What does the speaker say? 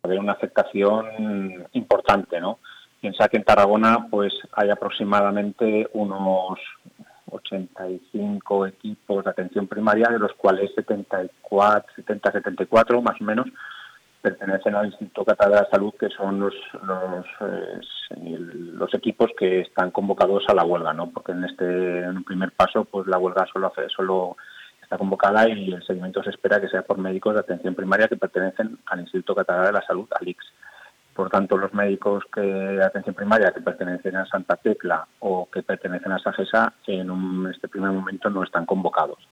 haber una afectación importante, ¿no? Piensa que en Tarragona pues hay aproximadamente unos 85 equipos de atención primaria, de los cuales 74 más o menos pertenecen al Instituto Catalán de la Salud, que son los equipos que están convocados a la huelga, ¿no? Porque en un primer paso pues la huelga solo está convocada y el seguimiento se espera que sea por médicos de atención primaria que pertenecen al Instituto Catalán de la Salud, al ICS. Por tanto, los médicos de atención primaria que pertenecen a Santa Tecla o que pertenecen a SAGESA en este primer momento no están convocados.